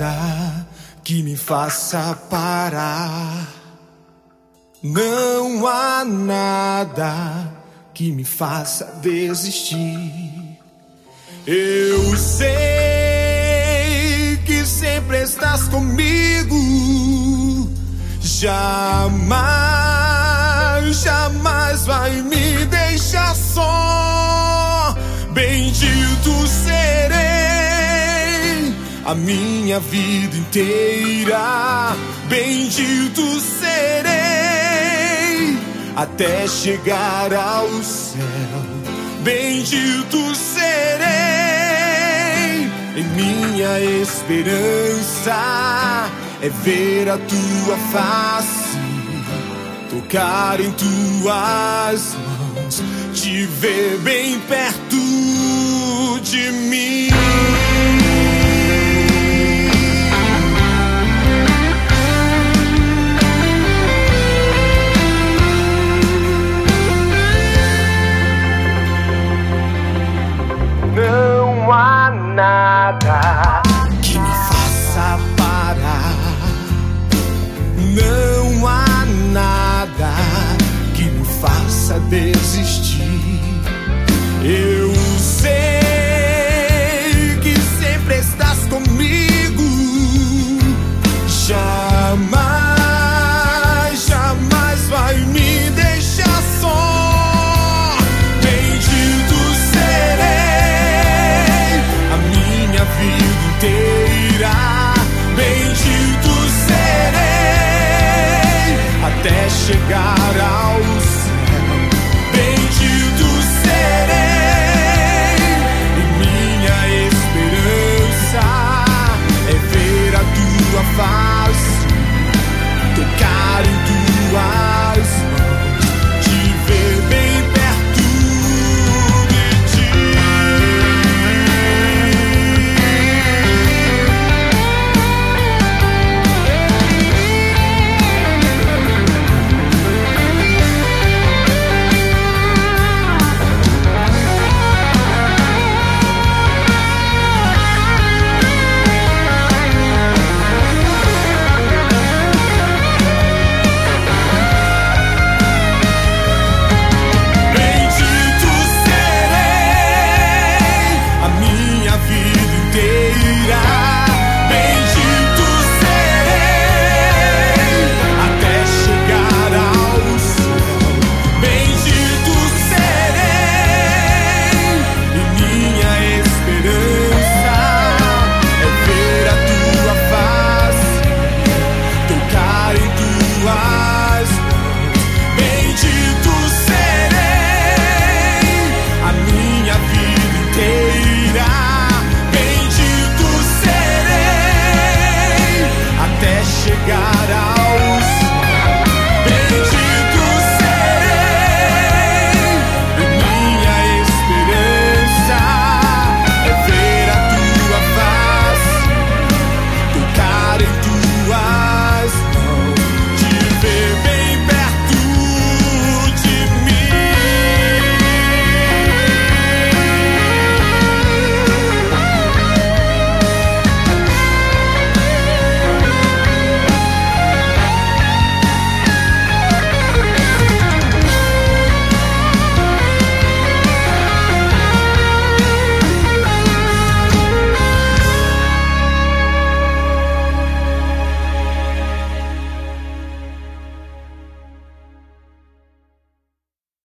nada que me faça parar. Não há nada que me faça desistir. Eu sei que sempre estás comigo. Jamais, jamais vai me deixar só. Bendito serei a minha vida inteira. Bendito serei até chegar ao céu. Bendito serei, em minha esperança é ver a tua face, tocar em tuas mãos, te ver bem perto de mim. Não há nada que me faça parar. Não há nada que me faça desistir. Eu sei que sempre estás comigo. Jamais, jamais vai me deixar só. Bendito serei a minha vida inteira. Bendito serei até chegar ao